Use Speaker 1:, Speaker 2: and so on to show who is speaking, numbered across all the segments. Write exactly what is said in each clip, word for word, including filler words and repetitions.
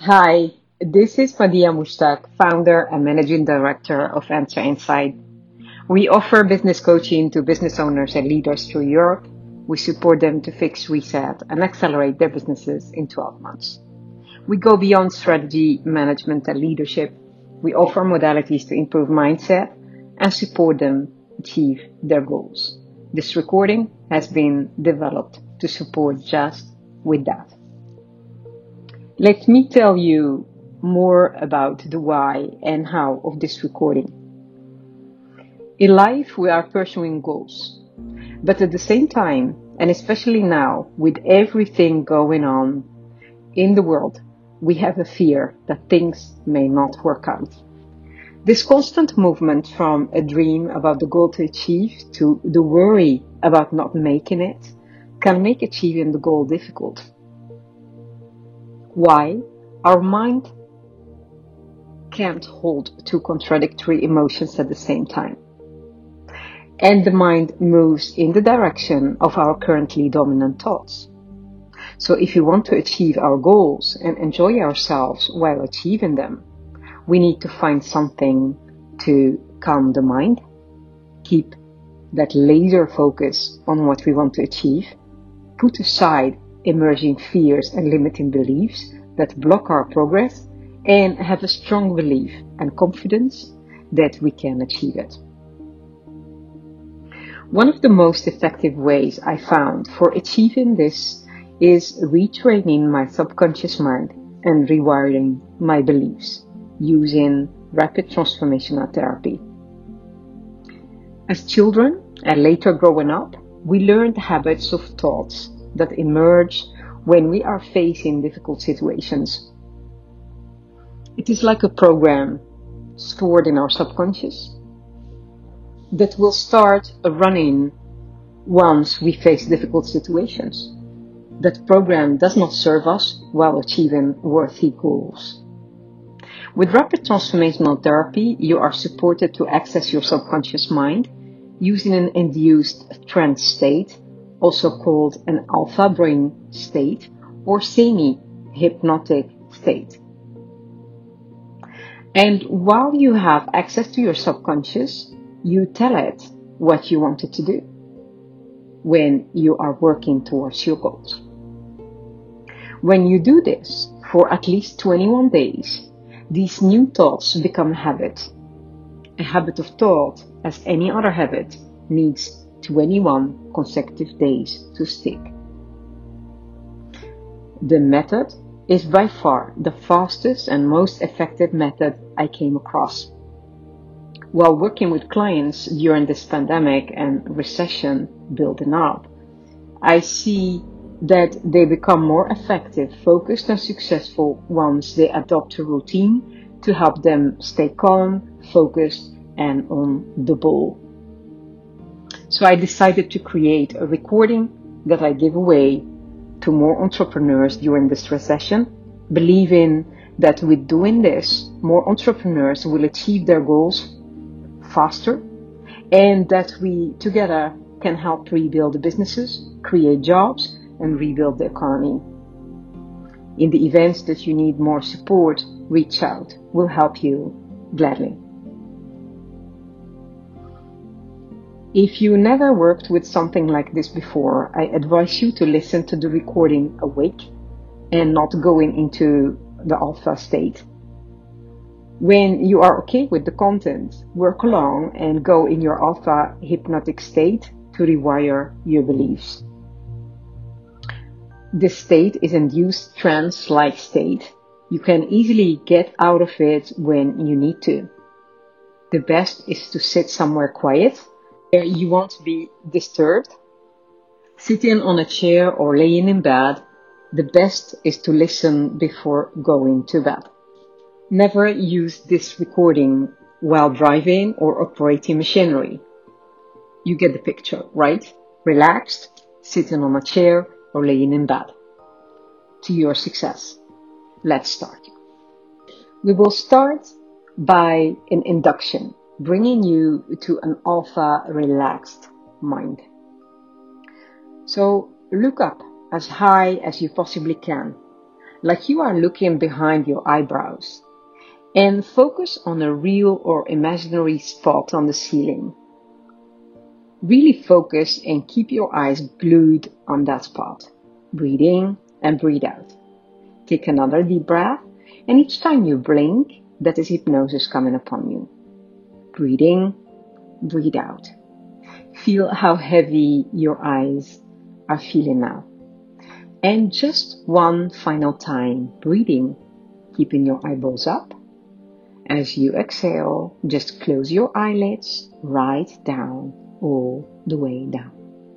Speaker 1: Hi, this is Fadia Mushtaq, founder and managing director of Enter Insight. We offer business coaching to business owners and leaders through Europe. We support them to fix, reset, and accelerate their businesses in twelve months. We go beyond strategy, management, and leadership. We offer modalities to improve mindset and support them achieve their goals. This recording has been developed to support just with that. Let me tell you more about the why and how of this recording. In life, we are pursuing goals, but at the same time, and especially now, with everything going on in the world, we have a fear that things may not work out. This constant movement from a dream about the goal to achieve to the worry about not making it can make achieving the goal difficult. Why? Our mind can't hold two contradictory emotions at the same time. And the mind moves in the direction of our currently dominant thoughts. So if we want to achieve our goals and enjoy ourselves while achieving them, we need to find something to calm the mind, keep that laser focus on what we want to achieve, put aside emerging fears and limiting beliefs that block our progress, and have a strong belief and confidence that we can achieve it. One of the most effective ways I found for achieving this is retraining my subconscious mind and rewiring my beliefs using rapid transformational therapy. As children and later growing up, we learned habits of thoughts that emerge when we are facing difficult situations. It is like a program stored in our subconscious that will start running once we face difficult situations. That program does not serve us while achieving worthy goals. With rapid transformational therapy, you are supported to access your subconscious mind using an induced trance state, also called an alpha brain state or semi-hypnotic state. And while you have access to your subconscious, you tell it what you want it to do when you are working towards your goals. When you do this for at least twenty-one days, these new thoughts become a habit. A habit of thought, as any other habit, needs twenty-one consecutive days to stick. The method is by far the fastest and most effective method I came across. While working with clients during this pandemic and recession building up, I see that they become more effective, focused, and successful once they adopt a routine to help them stay calm, focused, and on the ball. So I decided to create a recording that I give away to more entrepreneurs during this recession, believing that with doing this, more entrepreneurs will achieve their goals faster, and that we together can help rebuild the businesses, create jobs, and rebuild the economy. In the events that you need more support, reach out. We'll help you gladly. If you never worked with something like this before, I advise you to listen to the recording awake and not going into the alpha state. When you are okay with the content, work along and go in your alpha hypnotic state to rewire your beliefs. This state is induced trance-like state. You can easily get out of it when you need to. The best is to sit somewhere quiet where you won't be disturbed. Sitting on a chair or laying in bed, the best is to listen before going to bed. Never use this recording while driving or operating machinery. You get the picture, right? Relaxed, sitting on a chair or laying in bed. To your success. Let's start. We will start by an induction, bringing you to an alpha relaxed mind. So look up as high as you possibly can. like you are looking behind your eyebrows, and focus on a real or imaginary spot on the ceiling. Really focus and keep your eyes glued on that spot. Breathe in and breathe out. Take another deep breath, and each time you blink, that is hypnosis coming upon you. Breathe in, breathe out. Feel how heavy your eyes are feeling now. And just one final time, breathing, keeping your eyeballs up. As you exhale, just close your eyelids right down, all the way down.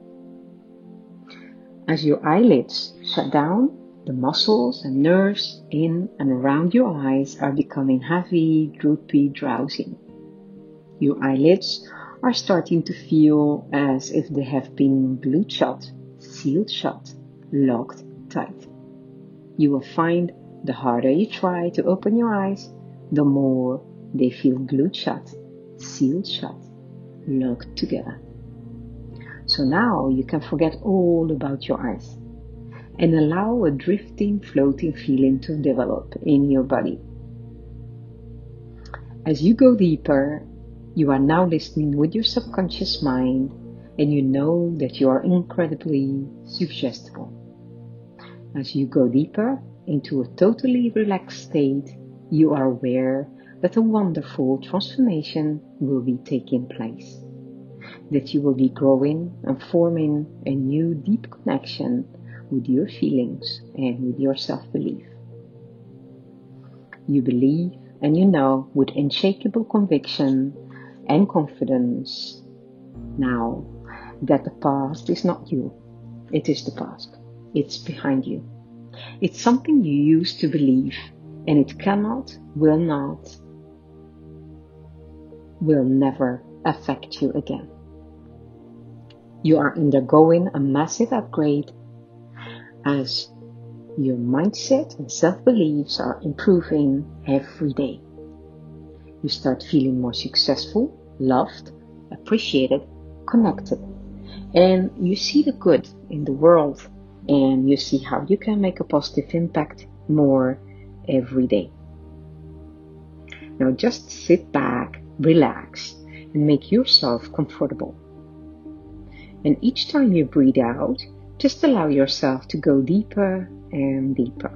Speaker 1: As your eyelids shut down, the muscles and nerves in and around your eyes are becoming heavy, droopy, drowsy. Your eyelids are starting to feel as if they have been glued shut, sealed shut, locked tight. You will find the harder you try to open your eyes, the more they feel glued shut, sealed shut, locked together. So now you can forget all about your eyes and allow a drifting, floating feeling to develop in your body. As you go deeper, you are now listening with your subconscious mind, and you know that you are incredibly suggestible. As you go deeper into a totally relaxed state, you are aware that a wonderful transformation will be taking place, that you will be growing and forming a new deep connection with your feelings and with your self-belief. You believe and you know with unshakable conviction and confidence now that the past is not you. It is the past. It's behind you. It's something you used to believe, and it cannot, will not, will never affect you again. You are undergoing a massive upgrade as your mindset and self-beliefs are improving every day. You start feeling more successful, loved, appreciated, connected, and you see the good in the world, and you see how you can make a positive impact more every day. Now just sit back, relax, and make yourself comfortable. And each time you breathe out, just allow yourself to go deeper and deeper.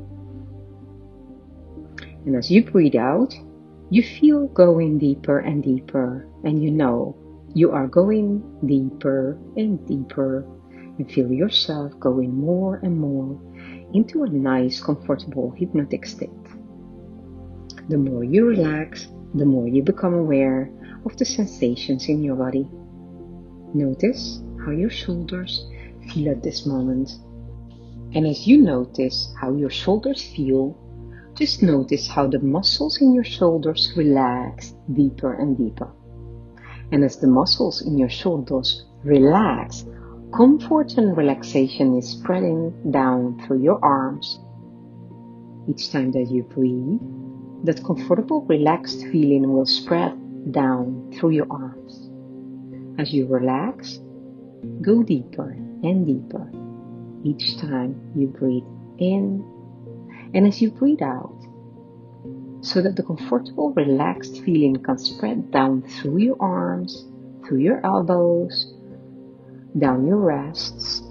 Speaker 1: And as you breathe out, you feel going deeper and deeper, and you know you are going deeper and deeper, and feel yourself going more and more into a nice, comfortable, hypnotic state. The more you relax, the more you become aware of the sensations in your body. Notice how your shoulders feel at this moment. And as you notice how your shoulders feel, just notice how the muscles in your shoulders relax deeper and deeper. And as the muscles in your shoulders relax, comfort and relaxation is spreading down through your arms. Each time that you breathe, that comfortable, relaxed feeling will spread down through your arms. As you relax, go deeper and deeper each time you breathe in, and as you breathe out, so that the comfortable, relaxed feeling can spread down through your arms, through your elbows, down your wrists.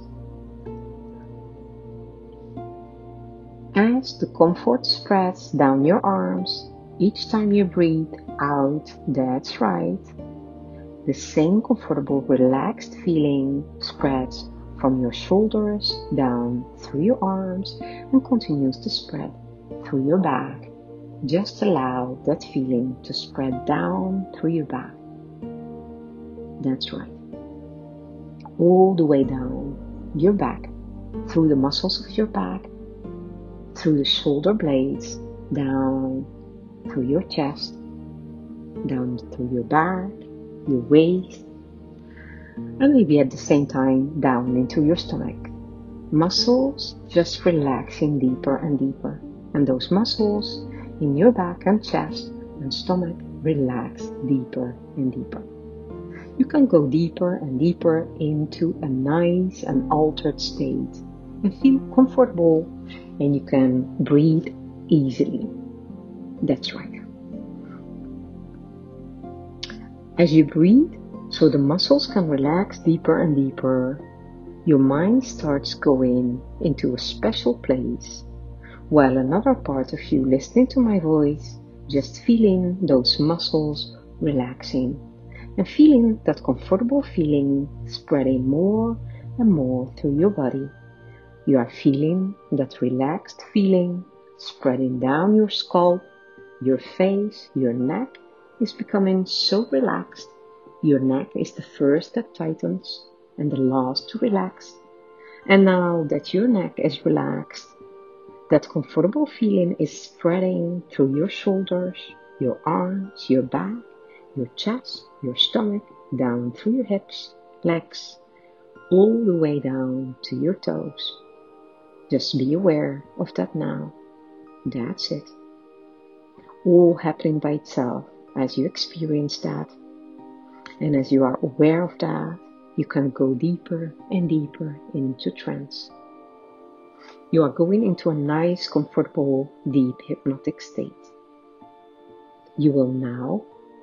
Speaker 1: As the comfort spreads down your arms, each time you breathe out, that's right, the same comfortable, relaxed feeling spreads from your shoulders down through your arms and continues to spread through your back. Just allow that feeling to spread down through your back. That's right. All the way down your back, through the muscles of your back, through the shoulder blades, down through your chest, down through your back, your waist, and maybe at the same time down into your stomach. Muscles just relaxing deeper and deeper, and those muscles in your back and chest and stomach relax deeper and deeper. You can go deeper and deeper into a nice and altered state and feel comfortable and you can breathe easily. That's right. As you breathe, so the muscles can relax deeper and deeper, your mind starts going into a special place, while another part of you listening to my voice, just feeling those muscles relaxing and feeling that comfortable feeling spreading more and more through your body. You are feeling that relaxed feeling spreading down your scalp, your face, your neck is becoming so relaxed. Your neck is the first that tightens and the last to relax. And now that your neck is relaxed, that comfortable feeling is spreading through your shoulders, your arms, your back, your chest, your stomach, down through your hips, legs, all the way down to your toes. Just be aware of that now. That's it. All happening by itself as you experience that. And as you are aware of that, you can go deeper and deeper into trance. You are going into a nice, comfortable, deep hypnotic state. You will now,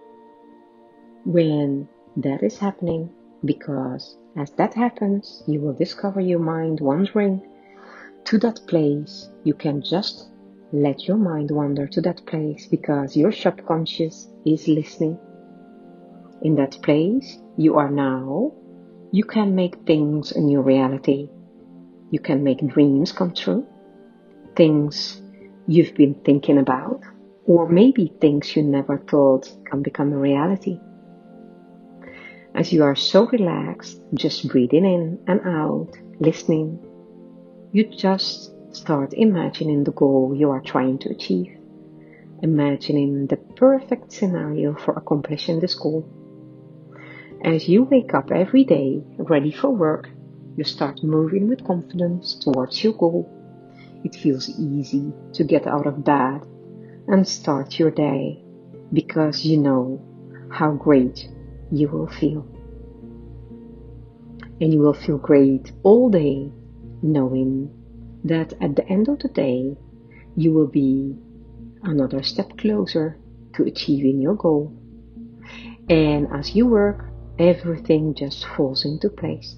Speaker 1: when that is happening, because as that happens, you will discover your mind wandering to that place. You can just let your mind wander to that place because your subconscious is listening. In that place, you are now, you can make things a new reality. You can make dreams come true, things you've been thinking about, or maybe things you never thought can become a reality. As you are so relaxed, just breathing in and out, listening, you just start imagining the goal you are trying to achieve, imagining the perfect scenario for accomplishing this goal. As you wake up every day, ready for work, you start moving with confidence towards your goal. It feels easy to get out of bed and start your day because you know how great you will feel. And you will feel great all day knowing that at the end of the day, you will be another step closer to achieving your goal. And as you work, everything just falls into place.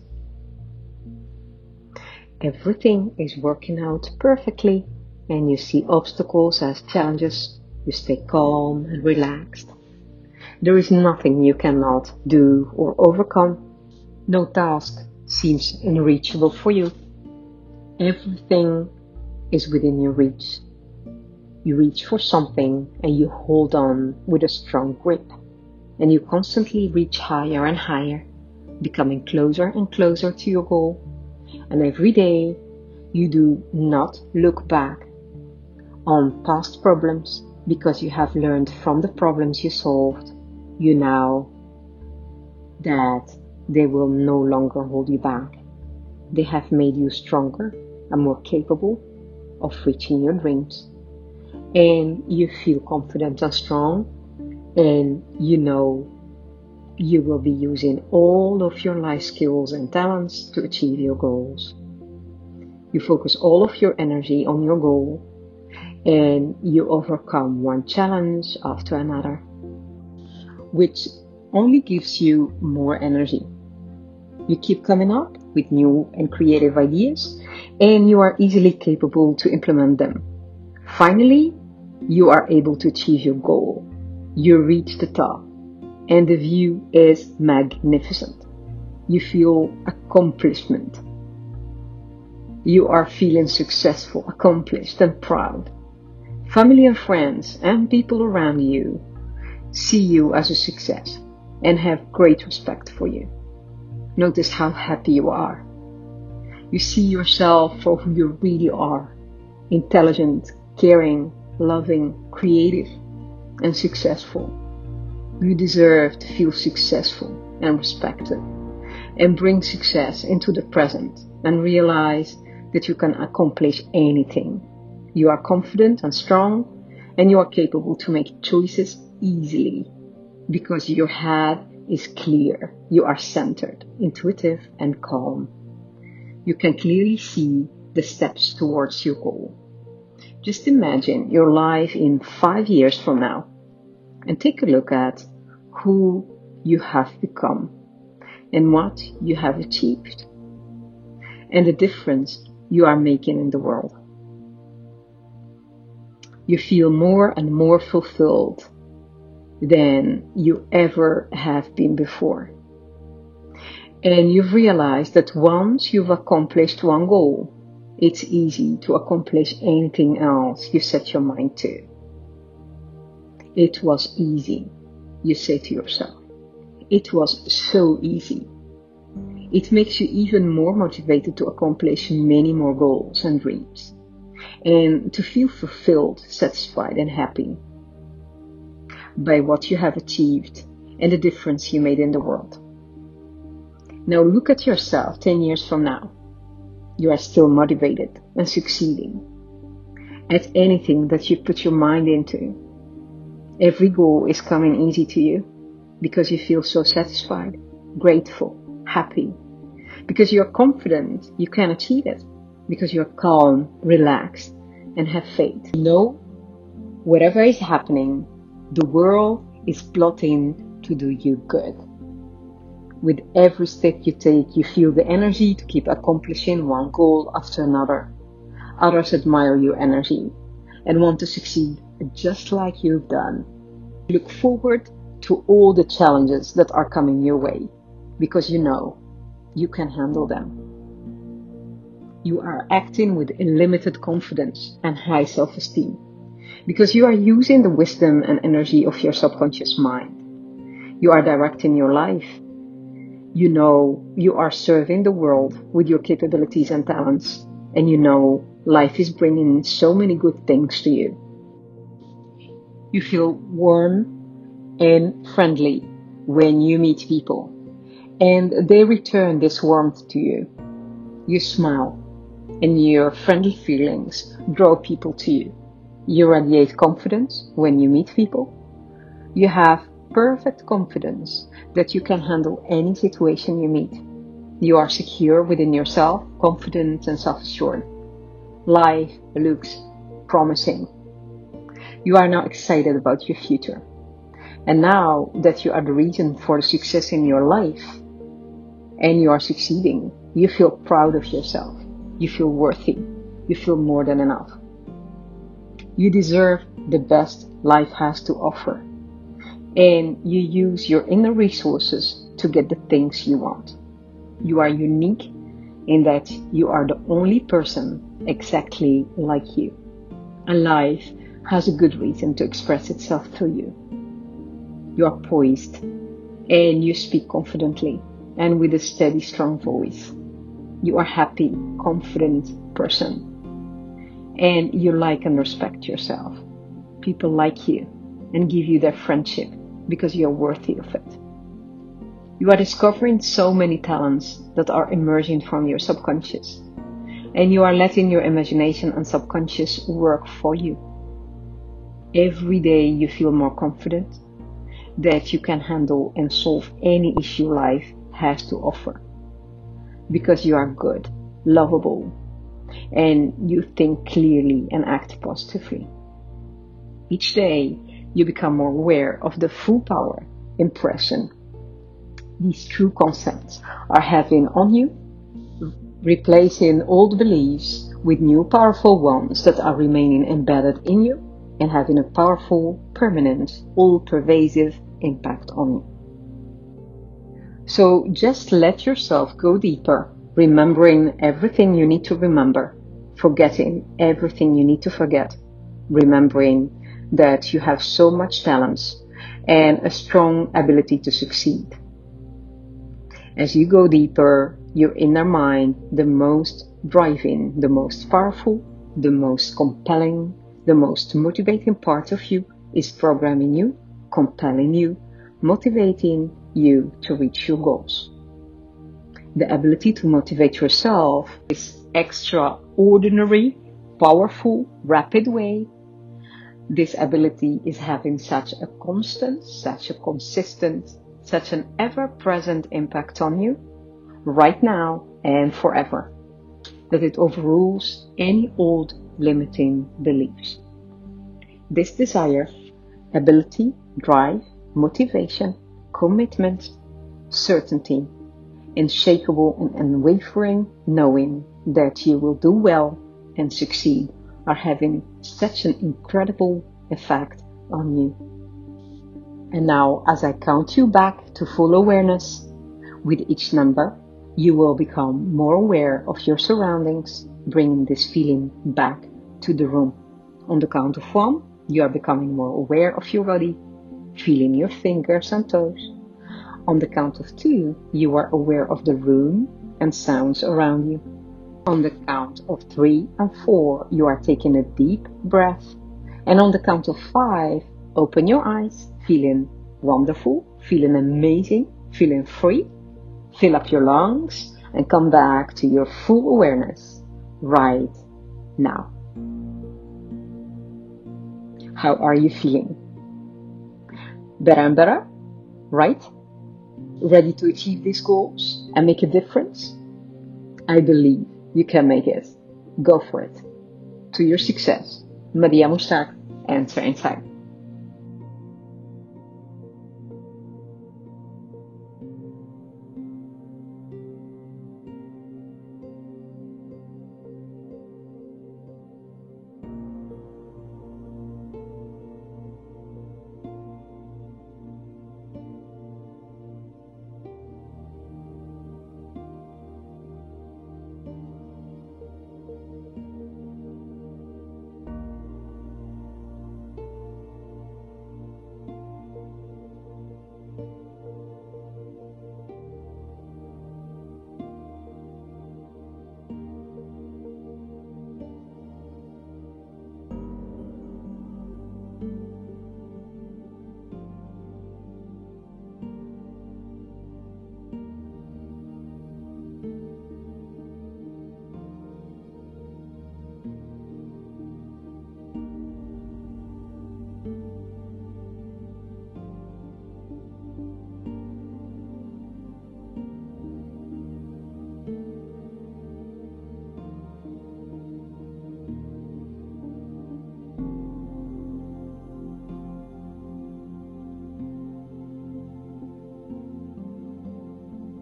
Speaker 1: Everything is working out perfectly, and you see obstacles as challenges. You stay calm and relaxed. There is nothing you cannot do or overcome. No task seems unreachable for you. Everything is within your reach. You reach for something and you hold on with a strong grip. And you constantly reach higher and higher, becoming closer and closer to your goal. And every day, you do not look back on past problems because you have learned from the problems you solved. You know that they will no longer hold you back. They have made you stronger and more capable of reaching your dreams. And you feel confident and strong, and you know you will be using all of your life skills and talents to achieve your goals. You focus all of your energy on your goal, and you overcome one challenge after another, which only gives you more energy. You keep coming up with new and creative ideas, and you are easily capable to implement them. Finally, you are able to achieve your goal. You reach the top, and the view is magnificent. You feel accomplishment. You are feeling successful, accomplished, and proud. Family and friends and people around you see you as a success and have great respect for you. Notice how happy you are. You see yourself for who you really are. Intelligent, caring, loving, creative, and successful. You deserve to feel successful and respected, and bring success into the present and realize that you can accomplish anything. You are confident and strong, and you are capable to make choices easily because your head is clear. You are centered, intuitive, and calm. You can clearly see the steps towards your goal. Just imagine your life in five years from now and take a look at who you have become and what you have achieved and the difference you are making in the world. You feel more and more fulfilled than you ever have been before. And you've realized that once you've accomplished one goal, it's easy to accomplish anything else you set your mind to. It was easy, you say to yourself. It was so easy. It makes you even more motivated to accomplish many more goals and dreams, and to feel fulfilled, satisfied, and happy by what you have achieved and the difference you made in the world. Now look at yourself ten years from now. You are still motivated and succeeding at anything that you put your mind into. Every goal is coming easy to you because you feel so satisfied, grateful, happy, because you're confident you can achieve it, because you're calm, relaxed, and have faith. You know, whatever is happening, the world is plotting to do you good. With every step you take, you feel the energy to keep accomplishing one goal after another. Others admire your energy and want to succeed just like you've done. Look forward to all the challenges that are coming your way because you know you can handle them. You are acting with unlimited confidence and high self-esteem because you are using the wisdom and energy of your subconscious mind. You are directing your life. You know you are serving the world with your capabilities and talents, and you know life is bringing so many good things to you. You feel warm and friendly when you meet people, and they return this warmth to you. You smile, and your friendly feelings draw people to you. You radiate confidence when you meet people. You have perfect confidence that you can handle any situation you meet. You are secure within yourself, confident and self-assured. Life looks promising. You are now excited about your future. And now that you are the reason for the success in your life and you are succeeding, you feel proud of yourself. You feel worthy. You feel more than enough. You deserve the best life has to offer. And you use your inner resources to get the things you want. You are unique in that you are the only person exactly like you. And life has a good reason to express itself through you. You are poised and you speak confidently and with a steady, strong voice. You are happy, confident person. And you like and respect yourself. People like you and give you their friendship because you are worthy of it. You are discovering so many talents that are emerging from your subconscious, and you are letting your imagination and subconscious work for you. Every day you feel more confident that you can handle and solve any issue life has to offer because you are good, lovable, and you think clearly and act positively. Each day you become more aware of the full power impression these true concepts are having on you, replacing old beliefs with new powerful ones that are remaining embedded in you and having a powerful, permanent, all-pervasive impact on you. So just let yourself go deeper, remembering everything you need to remember, forgetting everything you need to forget, remembering that you have so much talents and a strong ability to succeed. As you go deeper, your inner mind, the most driving, the most powerful, the most compelling, the most motivating part of you is programming you, compelling you, motivating you to reach your goals. The ability to motivate yourself is extraordinary, powerful, rapid way. This ability is having such a constant, such a consistent, such an ever-present impact on you, right now and forever. that it overrules any old limiting beliefs. This desire, ability, drive, motivation, commitment, certainty, unshakable and unwavering knowing that you will do well and succeed are having such an incredible effect on you. And now, as I count you back to full awareness, with each number, you will become more aware of your surroundings, bringing this feeling back to the room. On the count of one, you are becoming more aware of your body, feeling your fingers and toes. On the count of two, you are aware of the room and sounds around you. On the count of three and four, you are taking a deep breath. And on the count of five, open your eyes, feeling wonderful, feeling amazing, feeling free. Fill up your lungs and come back to your full awareness right now. How are you feeling? Better and better, right? Ready to achieve these goals and make a difference? I believe you can make it. Go for it. To your success. Maria Mushtaq, Enter Inside.